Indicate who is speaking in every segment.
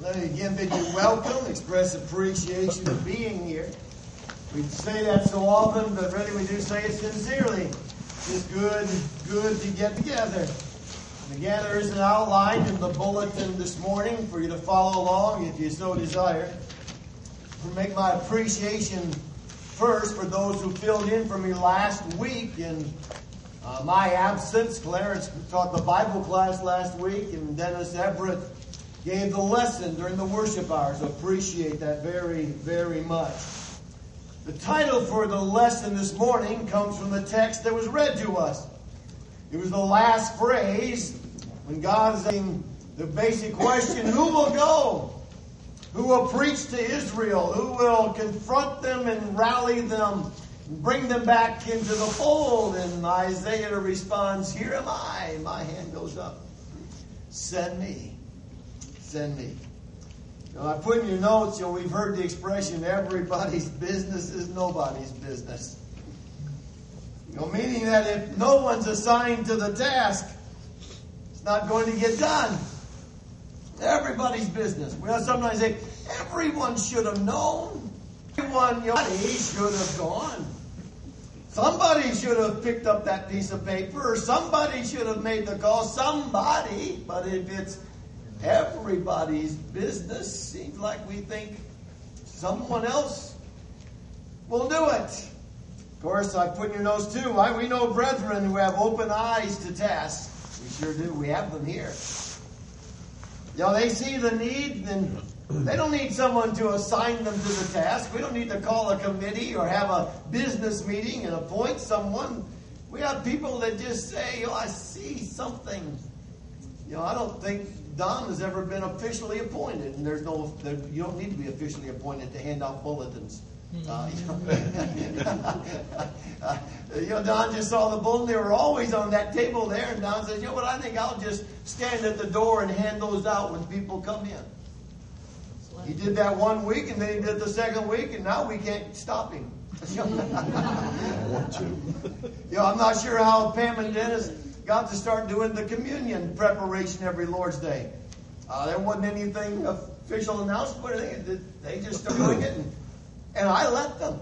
Speaker 1: Let me again bid you welcome, express appreciation of being here. We say that so often, but really we do say it sincerely. It's good to get together. And again, there is an outline in the bulletin this morning for you to follow along if you so desire. I'll make my appreciation first for those who filled in for me last week in my absence. Clarence taught the Bible class last week, and Dennis Everett gave the lesson during the worship hours. Appreciate that very, very much. The title for the lesson this morning comes from the text that was read to us. It was the last phrase when God is asking the basic question, who will go? Who will preach to Israel? Who will confront them and rally them and bring them back into the fold? And Isaiah responds, here am I. My hand goes up. Send me. Send me. I put in your notes, we've heard the expression, everybody's business is nobody's business. Meaning that if no one's assigned to the task, it's not going to get done. Everybody's business. We sometimes say, everyone should have known. Everyone should have gone. Somebody should have picked up that piece of paper, or somebody should have made the call. Somebody. But if it's everybody's business, seems like we think someone else will do it. Of course, I put in your notes too. We know brethren who have open eyes to tasks. We sure do. We have them here. They see the need, and they don't need someone to assign them to the task. We don't need to call a committee or have a business meeting and appoint someone. We have people that just say, I see something. I don't think Don has ever been officially appointed, and you don't need to be officially appointed to hand out bulletins. Don just saw the bulletin. They were always on that table there, and Don says, what, I think I'll just stand at the door and hand those out when people come in. He did that one week, and then he did it the second week, and now we can't stop him. I'm not sure how Pam and Dennis got to start doing the communion preparation every Lord's Day. There wasn't anything official announced, but they just started doing it, and I let them.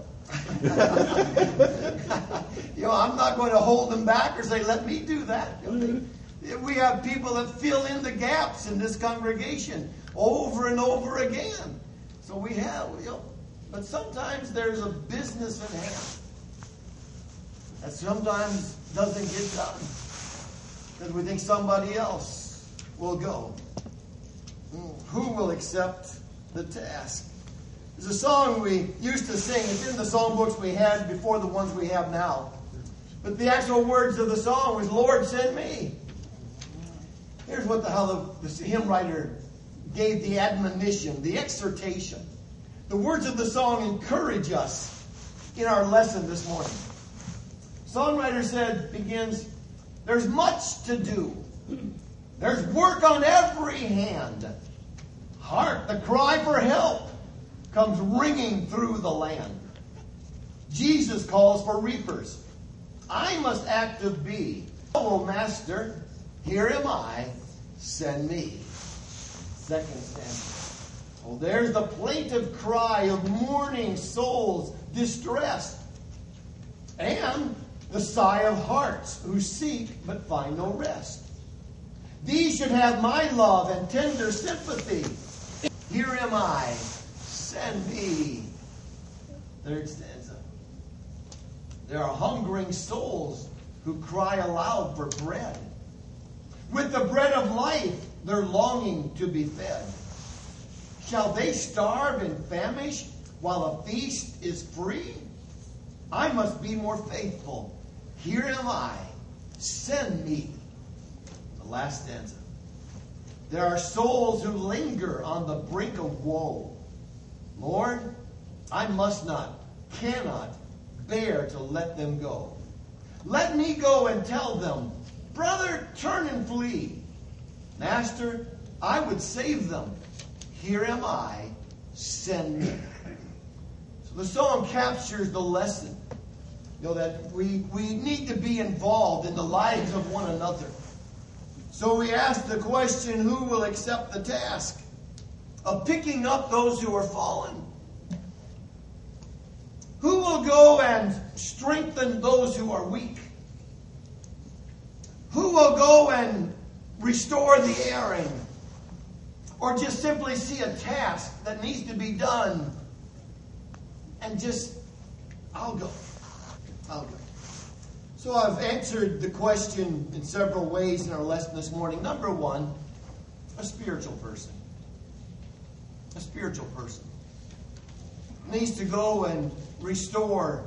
Speaker 1: I'm not going to hold them back or say, let me do that. We have people that fill in the gaps in this congregation over and over again. So we have, but sometimes there's a business at hand that sometimes doesn't get done because we think somebody else will go. Who will accept the task? There's a song we used to sing. It's in the songbooks we had before the ones we have now. But the actual words of the song was, Lord, send me. Here's how the hymn writer gave the admonition, the exhortation. The words of the song encourage us in our lesson this morning. Songwriter begins, there's much to do. There's work on every hand. Hark, the cry for help comes ringing through the land. Jesus calls for reapers. I must active be. Oh, Master, here am I, send me. Second stanza. There's the plaintive cry of mourning souls distressed, and the sigh of hearts who seek but find no rest. These should have my love and tender sympathy. Here am I, send me. Third stanza. There are hungering souls who cry aloud for bread. With the bread of life, they're longing to be fed. Shall they starve and famish while a feast is free? I must be more faithful. Here am I, send me. The last stanza. There are souls who linger on the brink of woe. Lord, I must not, cannot bear to let them go. Let me go and tell them, brother, turn and flee. Master, I would save them. Here am I, send me. So the song captures the lesson. That we need to be involved in the lives of one another. So we ask the question, who will accept the task? of picking up those who are fallen? Who will go and strengthen those who are weak? Who will go and restore the erring? Or just simply see a task that needs to be done and just, I'll go. So I've answered the question in several ways in our lesson this morning. Number one, a spiritual person. A spiritual person needs to go and restore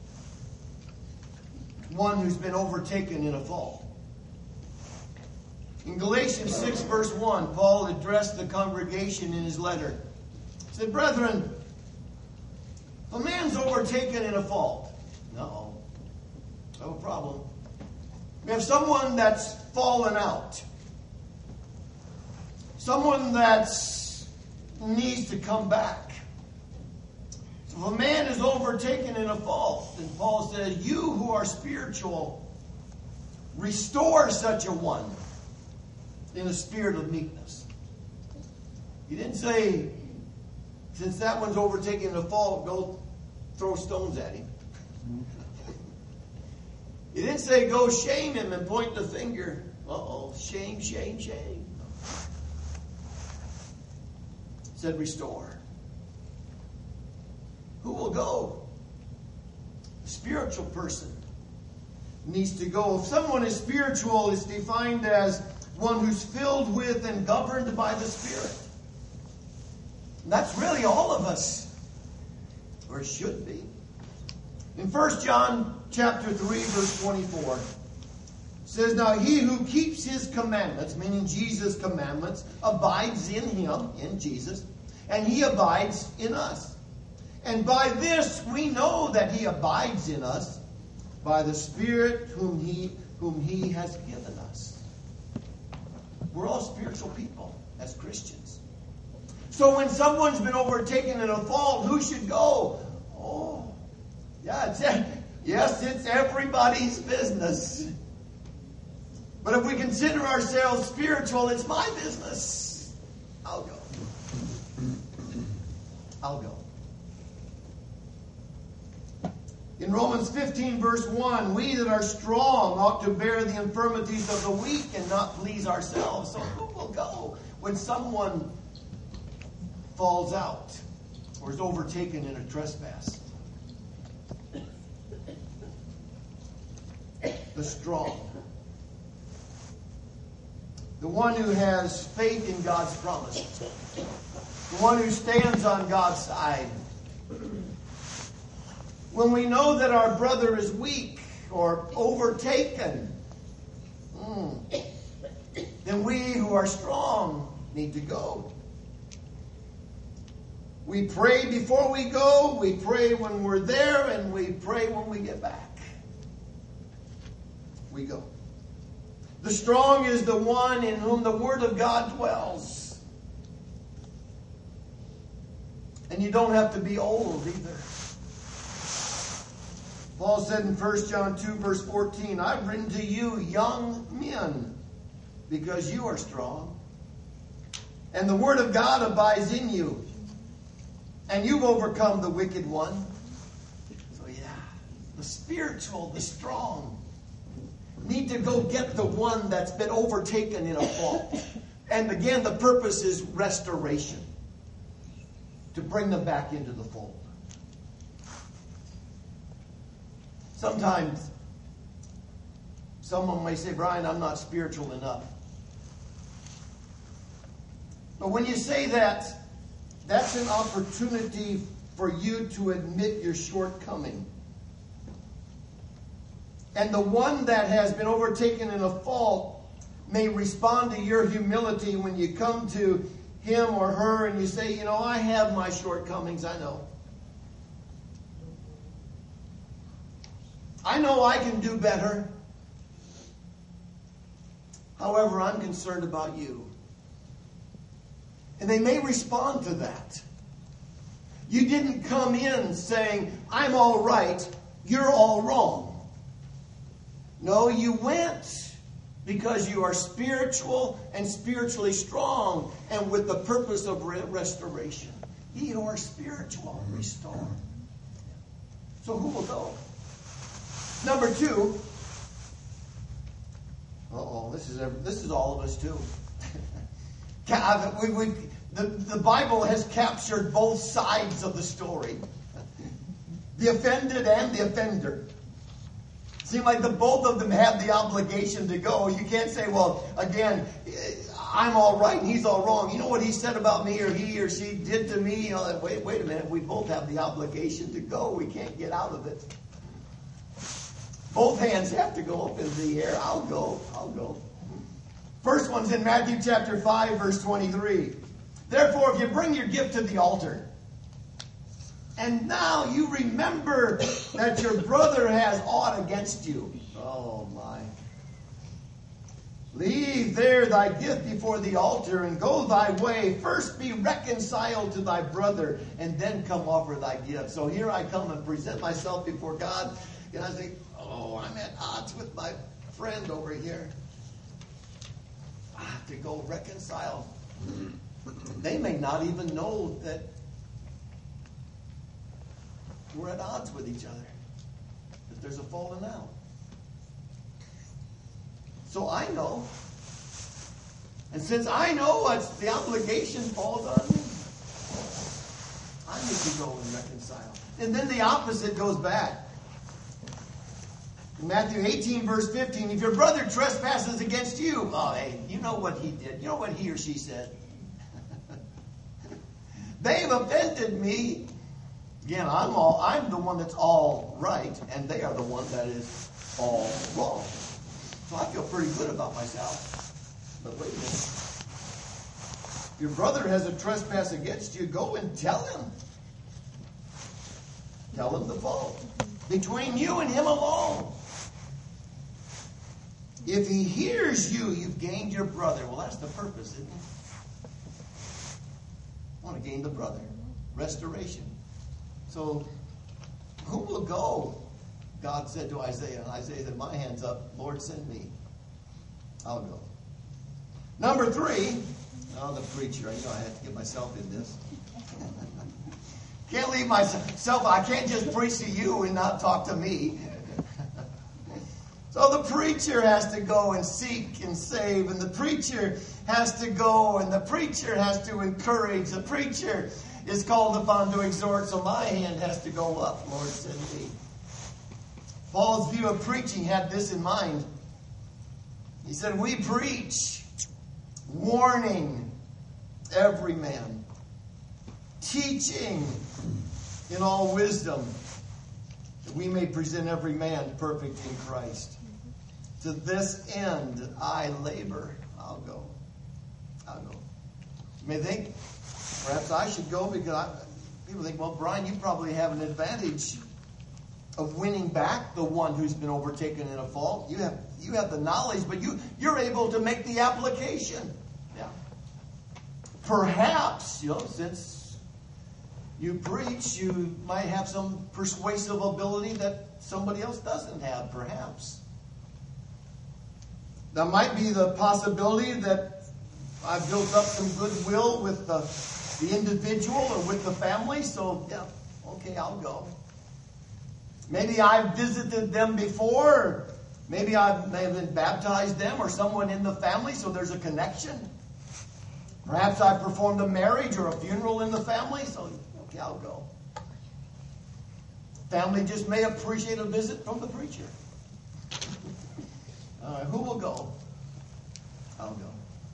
Speaker 1: one who's been overtaken in a fall. In Galatians 6 verse 1, Paul addressed the congregation in his letter. He said, "Brethren, if a man's overtaken in a fault," no problem. We have someone that's fallen out. Someone that needs to come back. So if a man is overtaken in a fault, then Paul says, you who are spiritual, restore such a one in a spirit of meekness. He didn't say, since that one's overtaken in a fault, go throw stones at him. He didn't say, go shame him and point the finger. Shame. He said, restore. Who will go? A spiritual person needs to go. If someone is spiritual, it's defined as one who's filled with and governed by the Spirit. And that's really all of us, or should be. In 1 John chapter 3, verse 24, it says, "Now he who keeps his commandments," meaning Jesus' commandments, "abides in him," in Jesus, "and he abides in us. And by this we know that he abides in us, by the Spirit whom he has given us." We're all spiritual people as Christians. So when someone's been overtaken in a fault, who should go? It's everybody's business. But if we consider ourselves spiritual, it's my business. I'll go. In Romans 15, verse 1, we that are strong ought to bear the infirmities of the weak and not please ourselves. So who will go when someone falls out or is overtaken in a trespass? The strong. The one who has faith in God's promises. The one who stands on God's side. When we know that our brother is weak or overtaken, then we who are strong need to go. We pray before we go, we pray when we're there, and we pray when we get back. We go. The strong is the one in whom the Word of God dwells. And you don't have to be old either. Paul said in 1 John 2, verse 14, "I've written to you, young men, because you are strong. And the Word of God abides in you. And you've overcome the wicked one." So the spiritual, the strong, need to go get the one that's been overtaken in a fault. And again, the purpose is restoration. To bring them back into the fold. Sometimes someone may say, "Brian, I'm not spiritual enough." But when you say that, that's an opportunity for you to admit your shortcoming. And the one that has been overtaken in a fault may respond to your humility when you come to him or her and you say, "I have my shortcomings, I know. I know I can do better. However, I'm concerned about you." And they may respond to that. You didn't come in saying, "I'm all right, you're all wrong." No, you went because you are spiritual and spiritually strong, and with the purpose of restoration. Ye who are spiritual, restore. So who will go? Number 2. This is all of us too. The Bible has captured both sides of the story. The offended and the offender. Seem like both of them have the obligation to go. You can't say, well, again, I'm all right and he's all wrong. You know what he said about me, or he or she did to me? You know, wait a minute. We both have the obligation to go. We can't get out of it. Both hands have to go up in the air. I'll go. First one's in Matthew chapter 5, verse 23. Therefore, if you bring your gift to the altar, and now you remember that your brother has aught against you. Oh my. Leave there thy gift before the altar, and go thy way. First be reconciled to thy brother, and then come offer thy gift. So here I come and present myself before God. And I think, I'm at odds with my friend over here. I have to go reconcile. They may not even know that we're at odds with each other, that there's a falling out. So I know. And since I know the obligation falls on me, I need to go and reconcile. And then the opposite goes back. In Matthew 18, verse 15, if your brother trespasses against you, hey, you know what he did. You know what he or she said. They've offended me. Again, I'm the one that's all right, and they are the one that is all wrong. So I feel pretty good about myself. But wait a minute. If your brother has a trespass against you, go and tell him. Tell him the fault. Between you and him alone. If he hears you, you've gained your brother. Well, that's the purpose, isn't it? I want to gain the brother. Restoration. So, who will go? God said to Isaiah, and Isaiah said, my hand's up. Lord, send me. I'll go. Number 3. The preacher. I have to get myself in this. Can't leave myself. I can't just preach to you and not talk to me. So the preacher has to go and seek and save, and the preacher has to go, and the preacher has to encourage. The preacher is called upon to exhort, so my hand has to go up. Lord, send me. Paul's view of preaching had this in mind. He said, we preach, warning every man, teaching in all wisdom, that we may present every man perfect in Christ. To this end I labor. I'll go. You may think, perhaps I should go because people think, well, Brian, you probably have an advantage of winning back the one who's been overtaken in a fault. You have the knowledge, but you're able to make the application. Yeah. Perhaps, since you preach, you might have some persuasive ability that somebody else doesn't have, perhaps. There might be the possibility that I've built up some goodwill with the individual or with the family, so yeah, okay, I'll go. Maybe I've visited them before. Maybe I may have baptized them or someone in the family, so there's a connection. Perhaps I've performed a marriage or a funeral in the family, so okay, I'll go. Family just may appreciate a visit from the preacher. Who will go? I'll go.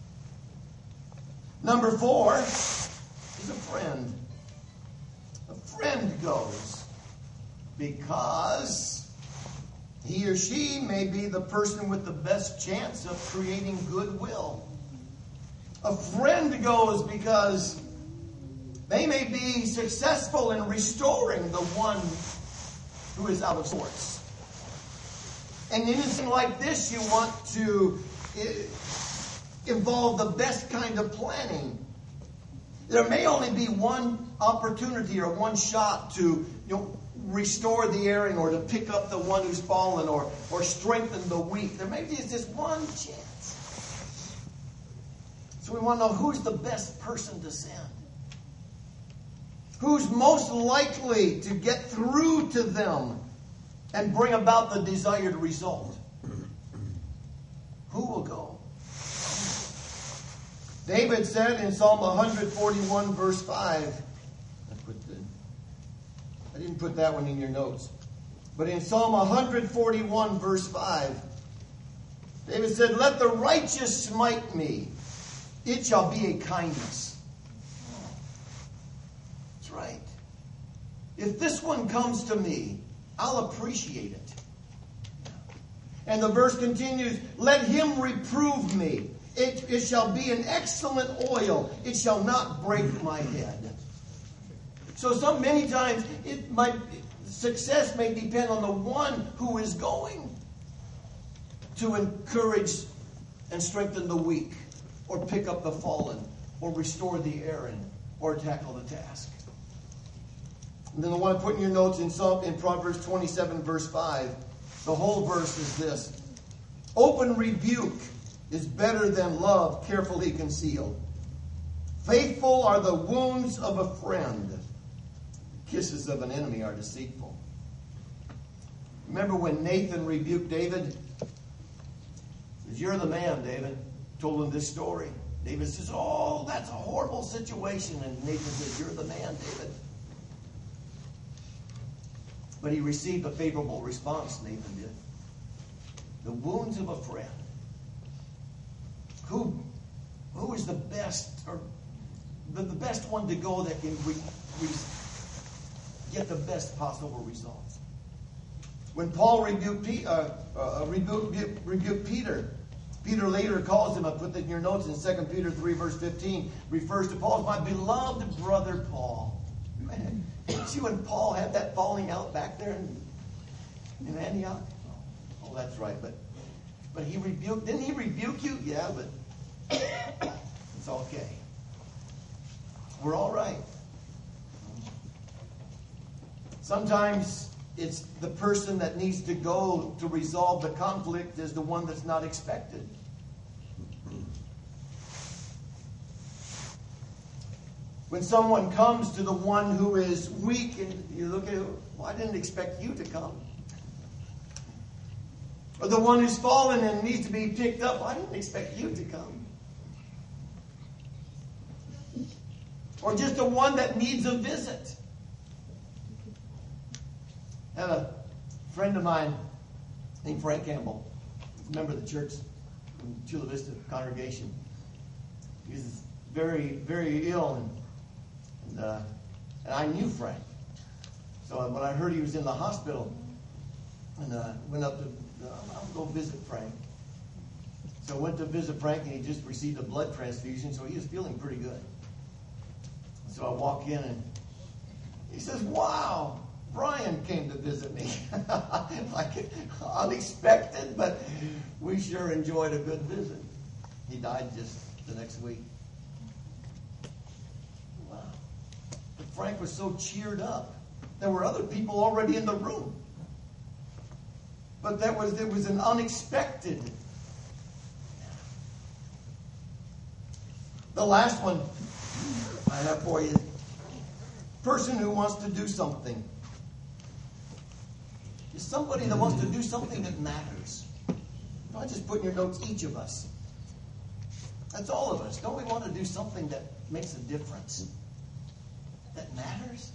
Speaker 1: Number 4 is a friend. A friend goes because he or she may be the person with the best chance of creating goodwill. A friend goes because they may be successful in restoring the one who is out of sorts. And in anything like this, you want to involve the best kind of planning. There may only be one opportunity or one shot to restore the erring or to pick up the one who's fallen or strengthen the weak. There maybe is just one chance. So we want to know who's the best person to send. Who's most likely to get through to them and bring about the desired result? Who will go? David said in Psalm 141 verse 5, I didn't put that one in your notes. But in Psalm 141 verse 5, David said, "Let the righteous smite me. It shall be a kindness." That's right. If this one comes to me, I'll appreciate it. And the verse continues, "Let him reprove me. It shall be an excellent oil. It shall not break my head." So many times success may depend on the one who is going to encourage and strengthen the weak, or pick up the fallen, or restore the erring, or tackle the task. And then the one I put in your notes in Proverbs 27 verse 5, the whole verse is this: "Open rebuke is better than love carefully concealed. Faithful are the wounds of a friend. Kisses of an enemy are deceitful." Remember when Nathan rebuked David? He says, "You're the man, David." Told him this story. David says, "Oh, that's a horrible situation." And Nathan says, "You're the man, David." But he received a favorable response, Nathan did. The wounds of a friend. Who is the best, or the best one to go that can get the best possible results? When Paul rebuked Peter, Peter later calls him, I put that in your notes in 2 Peter 3 verse 15, refers to Paul as my beloved brother Paul. See when Paul had that falling out back there in Antioch? Oh, that's right. But he rebuked, didn't he rebuke you? Yeah, but it's okay. We're all right. Sometimes it's the person that needs to go to resolve the conflict is the one that's not expected. When someone comes to the one who is weak, and you look at, well, I didn't expect you to come. Or the one who's fallen and needs to be picked up, I didn't expect you to come. Or just the one that needs a visit. I have a friend of mine named Frank Campbell, a member of the church from Chula Vista congregation. He's very, very ill, and I knew Frank. So when I heard he was in the hospital, and went up to, I'll go visit Frank. So I went to visit Frank, and he just received a blood transfusion, so he was feeling pretty good. So I walk in, and he says, "Wow, Brian came to visit me." Like unexpected, but we sure enjoyed a good visit. He died just the next week. Wow. But Frank was so cheered up. There were other people already in the room. But it was an unexpected. The last one I have for you. Person who wants to do something. Is somebody that wants to do something that matters. I just put in your notes, each of us. That's all of us. Don't we want to do something that makes a difference? That matters?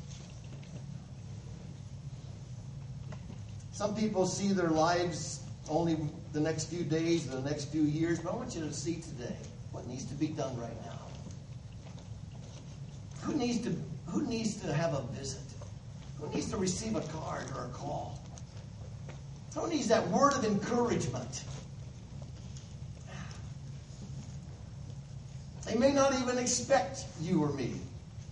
Speaker 1: Some people see their lives only the next few days or the next few years, but I want you to see today what needs to be done right now. Who needs to have a visit? Who needs to receive a card or a call? Who needs that word of encouragement? They may not even expect you or me.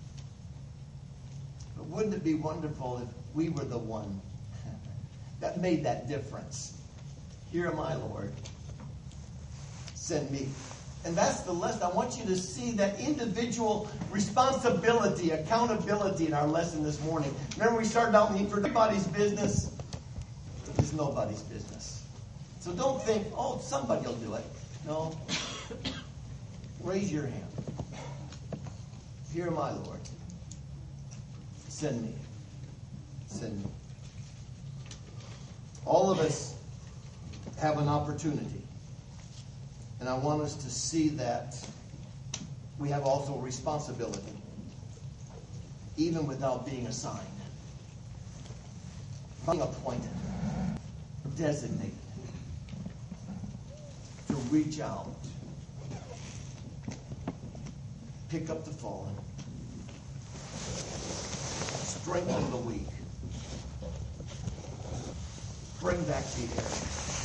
Speaker 1: But wouldn't it be wonderful if we were the one that made that difference? Here am I, Lord. Send me. And that's the lesson. I want you to see that individual responsibility, accountability in our lesson this morning. Remember, we started out with everybody's business. It's nobody's business. So don't think, oh, somebody will do it. No. Raise your hand. Here am I, Lord. Send me. Send me. All of us have an opportunity. And I want us to see that we have also a responsibility, even without being assigned, being appointed, designated, to reach out, pick up the fallen, strengthen the weak, bring back the error,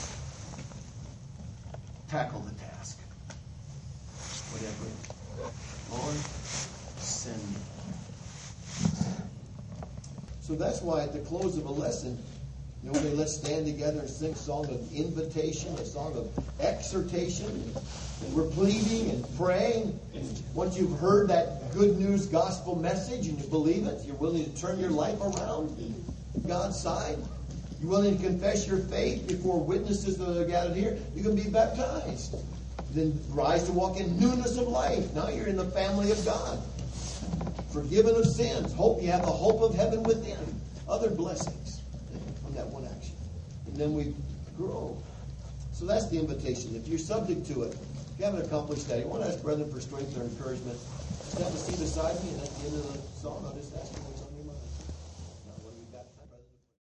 Speaker 1: tackle the task. Whatever. Lord, send me. So that's why at the close of a lesson, you know, let's stand together and sing a song of invitation, a song of exhortation. And we're pleading and praying. And once you've heard that good news gospel message and you believe it, you're willing to turn your life around to God's side. You're willing to confess your faith before witnesses that are gathered here, you can be baptized. Then rise to walk in newness of life. Now you're in the family of God. Forgiven of sins. Hope you have the hope of heaven within. Other blessings from that one action. And then we grow. So that's the invitation. If you're subject to it, if you haven't accomplished that, you want to ask brethren for strength or encouragement, just have a seat beside me, and at the end of the song, I'll just ask you